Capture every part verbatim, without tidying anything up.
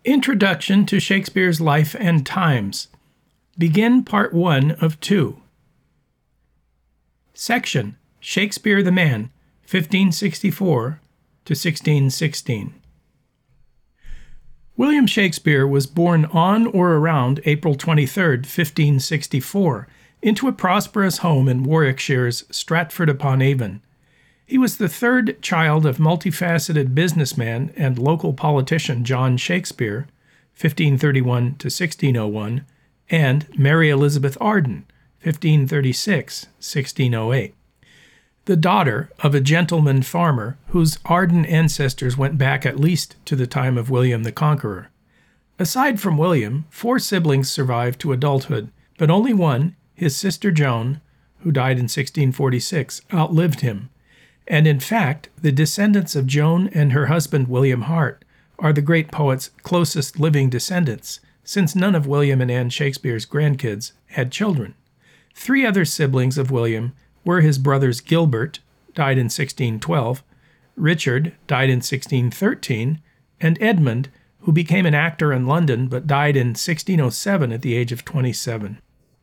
Introduction to Shakespeare's Life and Times. Begin Part one of two. Section: Shakespeare the Man, fifteen sixty-four to sixteen sixteen. William Shakespeare was born on or around April twenty-third, fifteen sixty-four, into a prosperous home in Warwickshire's Stratford-upon-Avon. He was the third child of multifaceted businessman and local politician John Shakespeare, fifteen thirty-one to sixteen oh one, and Mary Elizabeth Arden, fifteen thirty-six to sixteen oh eight. The daughter of a gentleman farmer whose Arden ancestors went back at least to the time of William the Conqueror. Aside from William, four siblings survived to adulthood, but only one, his sister Joan, who died in sixteen forty-six, outlived him. And in fact, the descendants of Joan and her husband William Hart are the great poet's closest living descendants, since none of William and Anne Shakespeare's grandkids had children. Three other siblings of William were his brothers Gilbert, died in sixteen twelve, Richard, died in sixteen thirteen, and Edmund, who became an actor in London but died in sixteen oh seven at the age of twenty-seven.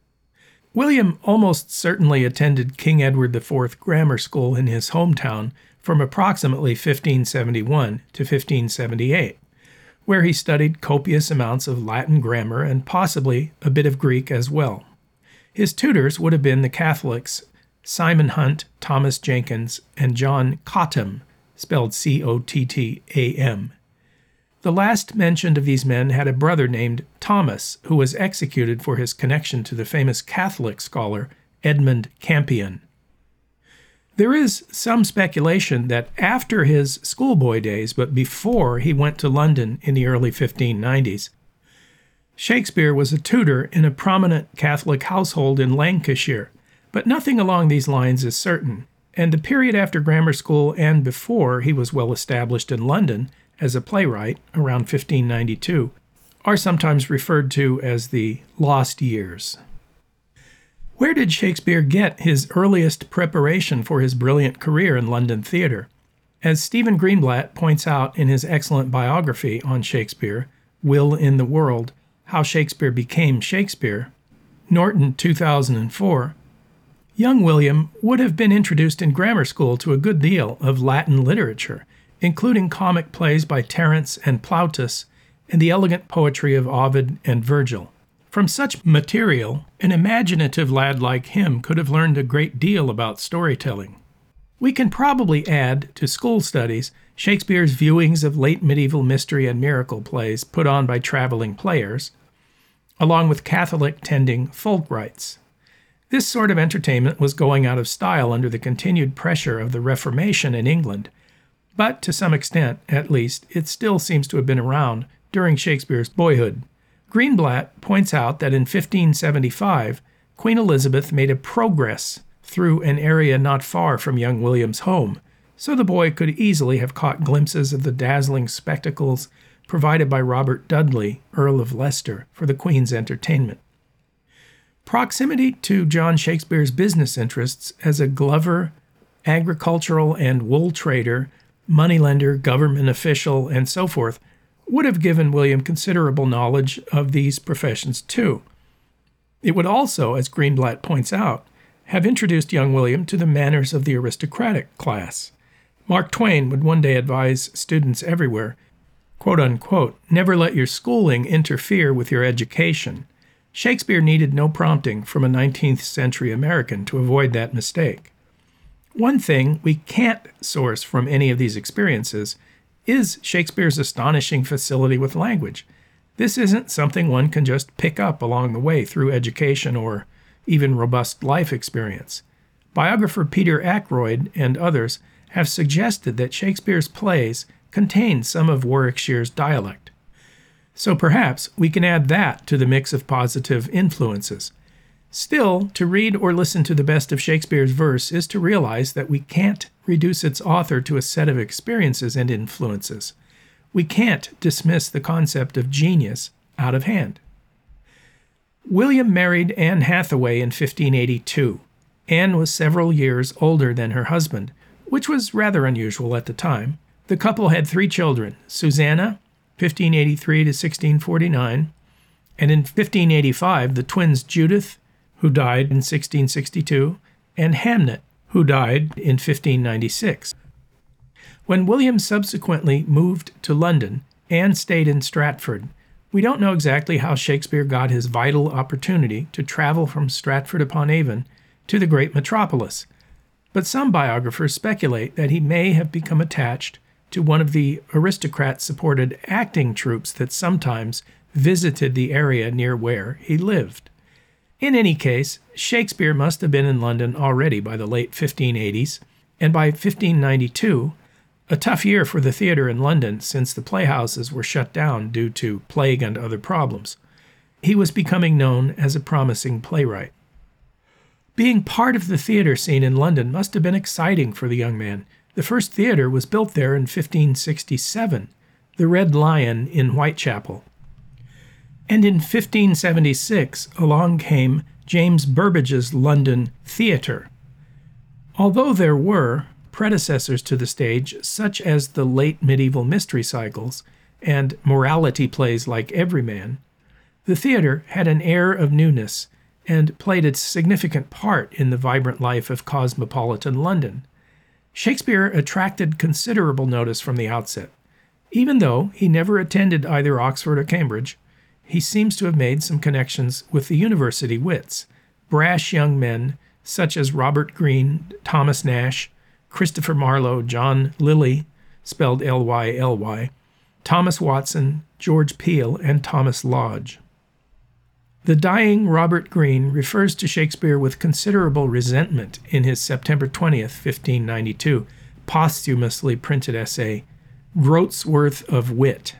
William almost certainly attended King Edward the Fourth Grammar School in his hometown from approximately fifteen seventy-one to fifteen seventy-eight, where he studied copious amounts of Latin grammar and possibly a bit of Greek as well. His tutors would have been the Catholics Simon Hunt, Thomas Jenkins, and John Cottam, spelled C O T T A M. The last mentioned of these men had a brother named Thomas, who was executed for his connection to the famous Catholic scholar Edmund Campion. There is some speculation that after his schoolboy days, but before he went to London in the early fifteen nineties, Shakespeare was a tutor in a prominent Catholic household in Lancashire, but nothing along these lines is certain, and the period after grammar school and before he was well established in London as a playwright, around fifteen ninety-two, are sometimes referred to as the lost years. Where did Shakespeare get his earliest preparation for his brilliant career in London theatre? As Stephen Greenblatt points out in his excellent biography on Shakespeare, Will in the World, How Shakespeare Became Shakespeare, Norton two thousand four, young William would have been introduced in grammar school to a good deal of Latin literature, including comic plays by Terence and Plautus and the elegant poetry of Ovid and Virgil. From such material, an imaginative lad like him could have learned a great deal about storytelling. We can probably add to school studies Shakespeare's viewings of late medieval mystery and miracle plays put on by traveling players, along with Catholic-tending folk rites. This sort of entertainment was going out of style under the continued pressure of the Reformation in England, but to some extent, at least, it still seems to have been around during Shakespeare's boyhood. Greenblatt points out that in fifteen seventy-five, Queen Elizabeth made a progress through an area not far from young William's home, so the boy could easily have caught glimpses of the dazzling spectacles provided by Robert Dudley, Earl of Leicester, for the Queen's entertainment. Proximity to John Shakespeare's business interests as a glover, agricultural and wool trader, moneylender, government official, and so forth, would have given William considerable knowledge of these professions too. It would also, as Greenblatt points out, have introduced young William to the manners of the aristocratic class. Mark Twain would one day advise students everywhere, quote unquote, "Never let your schooling interfere with your education." Shakespeare needed no prompting from a nineteenth century American to avoid that mistake. One thing we can't source from any of these experiences is Shakespeare's astonishing facility with language. This isn't something one can just pick up along the way through education or even robust life experience. Biographer Peter Ackroyd and others have suggested that Shakespeare's plays contain some of Warwickshire's dialect. So perhaps we can add that to the mix of positive influences. Still, to read or listen to the best of Shakespeare's verse is to realize that we can't reduce its author to a set of experiences and influences. We can't dismiss the concept of genius out of hand. William married Anne Hathaway in fifteen eighty-two. Anne was several years older than her husband, which was rather unusual at the time. The couple had three children, Susanna, fifteen eighty-three to sixteen forty-nine, and in fifteen eighty-five, the twins Judith, who died in sixteen sixty-two, and Hamnet, who died in fifteen ninety-six. When William subsequently moved to London and stayed in Stratford, we don't know exactly how Shakespeare got his vital opportunity to travel from Stratford-upon-Avon to the great metropolis, but some biographers speculate that he may have become attached to one of the aristocrat-supported acting troupes that sometimes visited the area near where he lived. In any case, Shakespeare must have been in London already by the late fifteen eighties, and by fifteen ninety-two, a tough year for the theatre in London since the playhouses were shut down due to plague and other problems, he was becoming known as a promising playwright. Being part of the theatre scene in London must have been exciting for the young man. The first theatre was built there in fifteen sixty-seven, the Red Lion in Whitechapel. And in fifteen seventy-six, along came James Burbage's London Theatre. Although there were predecessors to the stage, such as the late medieval mystery cycles and morality plays like Everyman, the theatre had an air of newness and played a significant part in the vibrant life of cosmopolitan London. Shakespeare attracted considerable notice from the outset. Even though he never attended either Oxford or Cambridge, he seems to have made some connections with the university wits, brash young men such as Robert Greene, Thomas Nash, Christopher Marlowe, John Lilly, spelled L Y L Y, Thomas Watson, George Peele, and Thomas Lodge. The dying Robert Greene refers to Shakespeare with considerable resentment in his September twentieth, fifteen ninety-two, posthumously printed essay, Groat's Worth of Wit.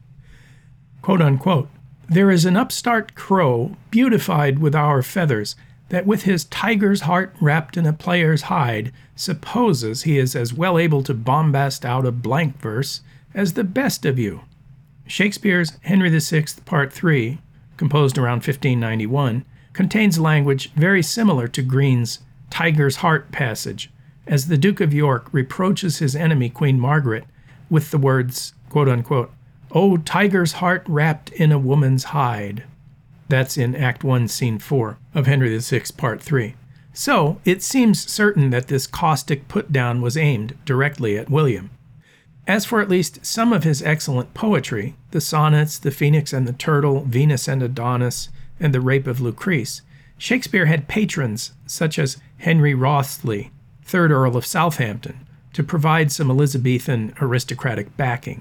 Quote unquote, "There is an upstart crow, beautified with our feathers, that with his tiger's heart wrapped in a player's hide, supposes he is as well able to bombast out a blank verse as the best of you." Shakespeare's Henry the Sixth, Part three, composed around fifteen ninety-one, contains language very similar to Greene's tiger's heart passage, as the Duke of York reproaches his enemy Queen Margaret with the words, quote unquote, "O tiger's heart wrapped in a woman's hide." That's in Act one, Scene four of Henry the Sixth, Part three. So, it seems certain that this caustic put-down was aimed directly at William. As for at least some of his excellent poetry, the sonnets, the Phoenix and the Turtle, Venus and Adonis, and the Rape of Lucrece, Shakespeare had patrons such as Henry Wriothesley, third Earl of Southampton, to provide some Elizabethan aristocratic backing.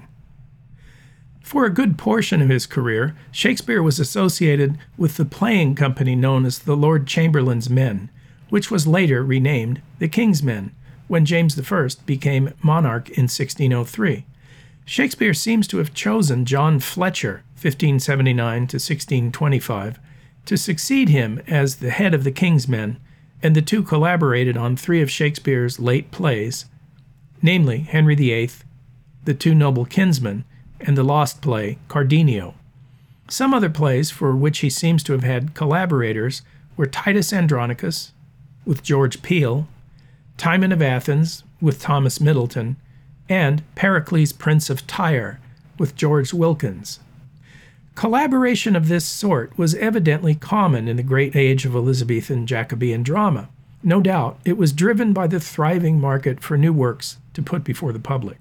For a good portion of his career, Shakespeare was associated with the playing company known as the Lord Chamberlain's Men, which was later renamed the King's Men, when James the First became monarch in sixteen oh three. Shakespeare seems to have chosen John Fletcher, fifteen seventy-nine to sixteen twenty-five, to succeed him as the head of the King's Men, and the two collaborated on three of Shakespeare's late plays, namely Henry the Eighth, The Two Noble Kinsmen, and the lost play Cardenio. Some other plays for which he seems to have had collaborators were Titus Andronicus, with George Peele, Timon of Athens, with Thomas Middleton, and Pericles, Prince of Tyre, with George Wilkins. Collaboration of this sort was evidently common in the great age of Elizabethan Jacobean drama. No doubt it was driven by the thriving market for new works to put before the public.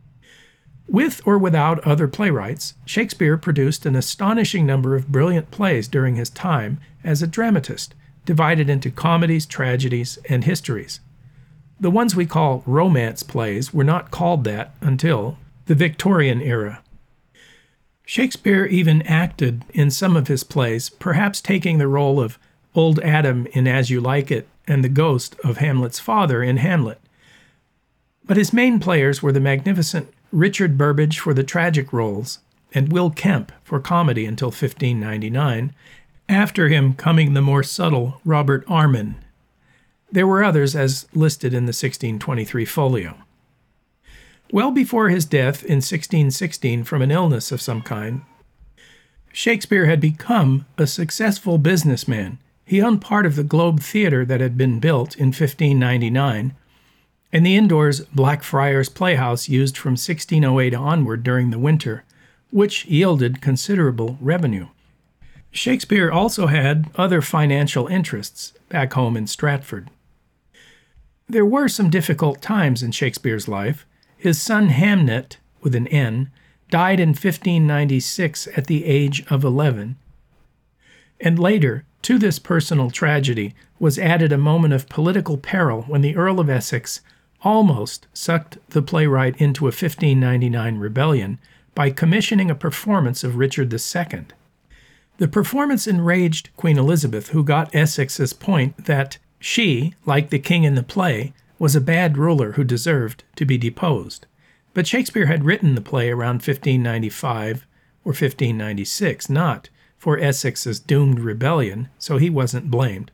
With or without other playwrights, Shakespeare produced an astonishing number of brilliant plays during his time as a dramatist, divided into comedies, tragedies, and histories. The ones we call romance plays were not called that until the Victorian era. Shakespeare even acted in some of his plays, perhaps taking the role of Old Adam in As You Like It and the ghost of Hamlet's father in Hamlet. But his main players were the magnificent Richard Burbage for the tragic roles, and Will Kemp for comedy until fifteen ninety-nine, after him coming the more subtle Robert Armin. There were others as listed in the sixteen twenty-three folio. Well before his death in sixteen sixteen from an illness of some kind, Shakespeare had become a successful businessman. He owned part of the Globe Theatre that had been built in fifteen ninety-nine, and the indoors Blackfriars Playhouse used from sixteen oh eight onward during the winter, which yielded considerable revenue. Shakespeare also had other financial interests back home in Stratford. There were some difficult times in Shakespeare's life. His son Hamnet, with an N, died in fifteen ninety-six at the age of eleven. And later, to this personal tragedy, was added a moment of political peril when the Earl of Essex almost sucked the playwright into a fifteen ninety-nine rebellion by commissioning a performance of Richard the Second. The performance enraged Queen Elizabeth, who got Essex's point that she, like the king in the play, was a bad ruler who deserved to be deposed. But Shakespeare had written the play around fifteen ninety-five or fifteen ninety-six, not for Essex's doomed rebellion, so he wasn't blamed.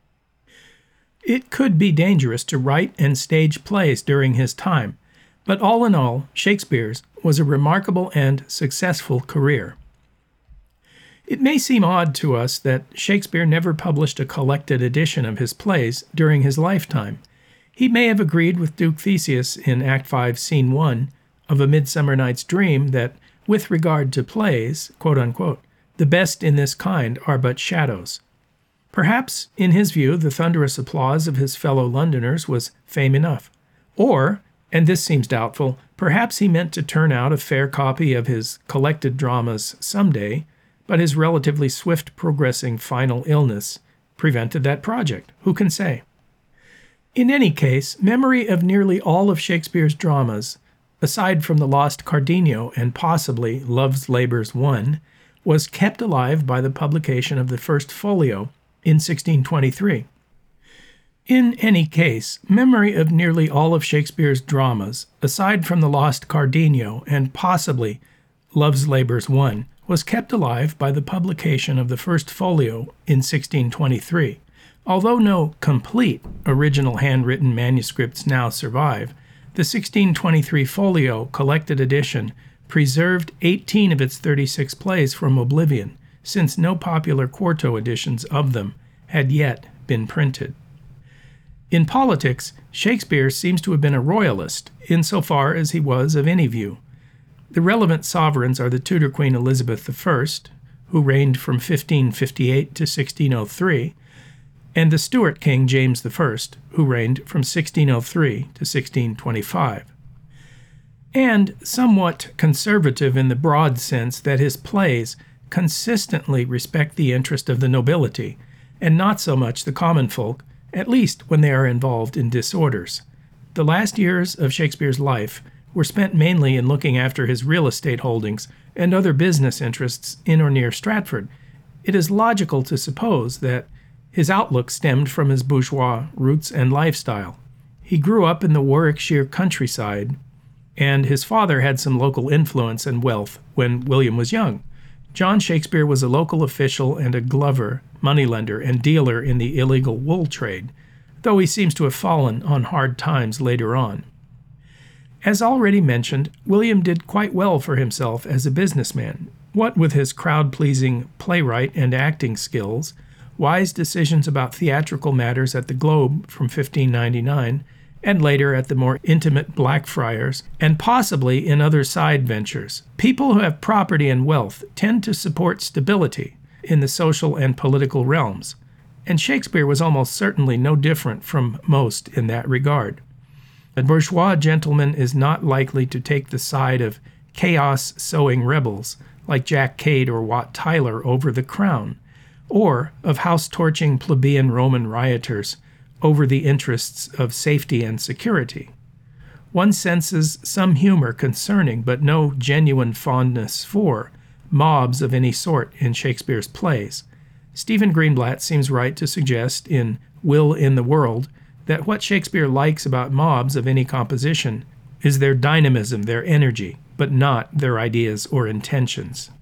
It could be dangerous to write and stage plays during his time, but all in all, Shakespeare's was a remarkable and successful career. It may seem odd to us that Shakespeare never published a collected edition of his plays during his lifetime. He may have agreed with Duke Theseus in Act five, Scene one of A Midsummer Night's Dream that, with regard to plays, quote unquote, the best in this kind are but shadows. Perhaps, in his view, the thunderous applause of his fellow Londoners was fame enough. Or, and this seems doubtful, perhaps he meant to turn out a fair copy of his collected dramas someday, but his relatively swift progressing final illness prevented that project. Who can say? In any case, memory of nearly all of Shakespeare's dramas, aside from The Lost Cardenio and possibly Love's Labour's One, was kept alive by the publication of the first folio in sixteen twenty-three. In any case, memory of nearly all of Shakespeare's dramas, aside from The Lost Cardenio and possibly Love's Labour's One, was kept alive by the publication of the first folio in sixteen twenty-three. Although no complete original handwritten manuscripts now survive, the sixteen twenty-three folio collected edition preserved eighteen of its thirty-six plays from oblivion, since no popular quarto editions of them had yet been printed. In politics, Shakespeare seems to have been a royalist, insofar as he was of any view. The relevant sovereigns are the Tudor Queen Elizabeth the First, who reigned from fifteen fifty-eight to sixteen oh three, and the Stuart King James the First, who reigned from sixteen oh three to sixteen twenty-five. And somewhat conservative in the broad sense that his plays consistently respect the interest of the nobility, and not so much the common folk, at least when they are involved in disorders. The last years of Shakespeare's life were spent mainly in looking after his real estate holdings and other business interests in or near Stratford. It is logical to suppose that his outlook stemmed from his bourgeois roots and lifestyle. He grew up in the Warwickshire countryside, and his father had some local influence and wealth when William was young. John Shakespeare was a local official and a glover, moneylender, and dealer in the illegal wool trade, though he seems to have fallen on hard times later on. As already mentioned, William did quite well for himself as a businessman, what with his crowd-pleasing playwright and acting skills, wise decisions about theatrical matters at the Globe from fifteen ninety-nine, and later at the more intimate Blackfriars, and possibly in other side ventures. People who have property and wealth tend to support stability in the social and political realms, and Shakespeare was almost certainly no different from most in that regard. A bourgeois gentleman is not likely to take the side of chaos-sowing rebels like Jack Cade or Wat Tyler over the crown, or of house-torching plebeian Roman rioters over the interests of safety and security. One senses some humor concerning, but no genuine fondness for, mobs of any sort in Shakespeare's plays. Stephen Greenblatt seems right to suggest in Will in the World that what Shakespeare likes about mobs of any composition is their dynamism, their energy, but not their ideas or intentions.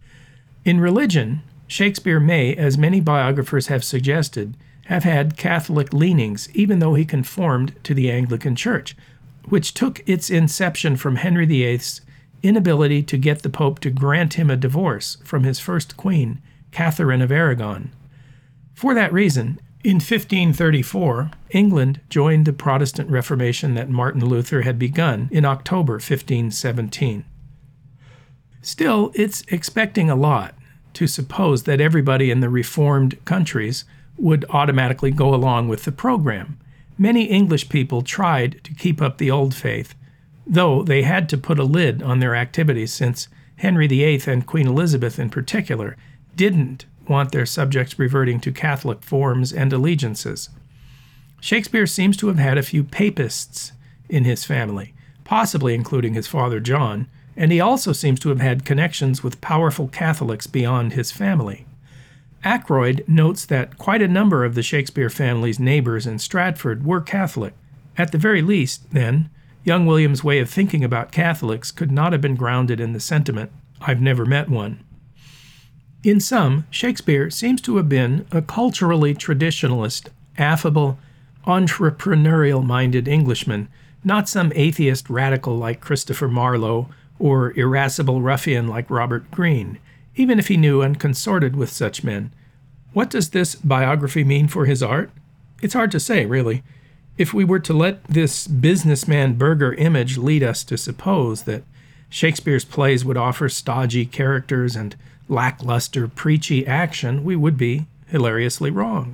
In religion, Shakespeare may, as many biographers have suggested, have had Catholic leanings, even though he conformed to the Anglican Church, which took its inception from Henry the Eighth's inability to get the Pope to grant him a divorce from his first queen, Catherine of Aragon. For that reason, in fifteen thirty-four, England joined the Protestant Reformation that Martin Luther had begun in October fifteen seventeen. Still, it's expecting a lot to suppose that everybody in the reformed countries would automatically go along with the program. Many English people tried to keep up the old faith, though they had to put a lid on their activities since Henry the Eighth and Queen Elizabeth in particular didn't want their subjects reverting to Catholic forms and allegiances. Shakespeare seems to have had a few papists in his family, possibly including his father John, and he also seems to have had connections with powerful Catholics beyond his family. Ackroyd notes that quite a number of the Shakespeare family's neighbors in Stratford were Catholic. At the very least, then, young William's way of thinking about Catholics could not have been grounded in the sentiment, "I've never met one." In sum, Shakespeare seems to have been a culturally traditionalist, affable, entrepreneurial-minded Englishman, not some atheist radical like Christopher Marlowe or irascible ruffian like Robert Greene, even if he knew and consorted with such men. What does this biography mean for his art? It's hard to say, really. If we were to let this businessman burger image lead us to suppose that Shakespeare's plays would offer stodgy characters and lackluster, preachy action, we would be hilariously wrong.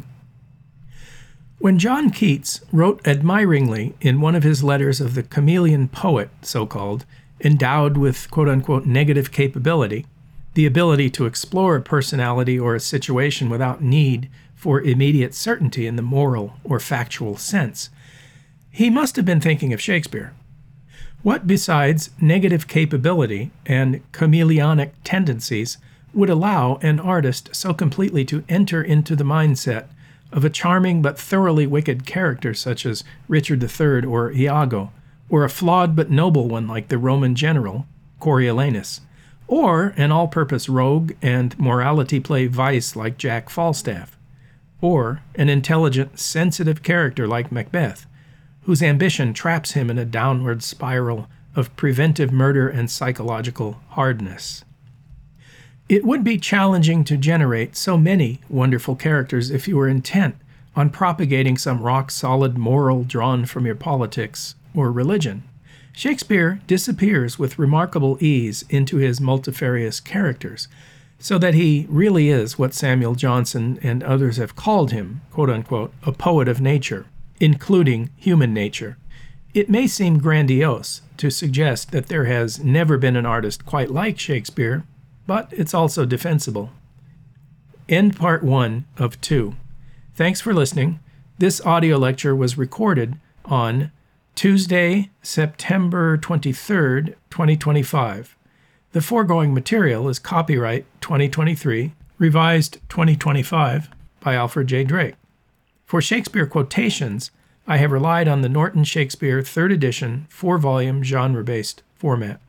When John Keats wrote admiringly in one of his letters of the chameleon poet, so-called, endowed with quote-unquote negative capability, the ability to explore a personality or a situation without need for immediate certainty in the moral or factual sense, he must have been thinking of Shakespeare. What besides negative capability and chameleonic tendencies would allow an artist so completely to enter into the mindset of a charming but thoroughly wicked character such as Richard the Third or Iago, or a flawed but noble one like the Roman general Coriolanus, or an all-purpose rogue and morality play vice like Jack Falstaff, or an intelligent, sensitive character like Macbeth, whose ambition traps him in a downward spiral of preventive murder and psychological hardness. It would be challenging to generate so many wonderful characters if you were intent on propagating some rock-solid moral drawn from your politics or religion. Shakespeare disappears with remarkable ease into his multifarious characters, so that he really is what Samuel Johnson and others have called him, quote-unquote, a poet of nature, including human nature. It may seem grandiose to suggest that there has never been an artist quite like Shakespeare, but it's also defensible. End part one of two. Thanks for listening. This audio lecture was recorded on Tuesday, September twenty-third, twenty twenty-five. The foregoing material is copyright twenty twenty-three, revised twenty twenty-five by Alfred J. Drake. For Shakespeare quotations, I have relied on the Norton Shakespeare third edition, four-volume, genre-based format.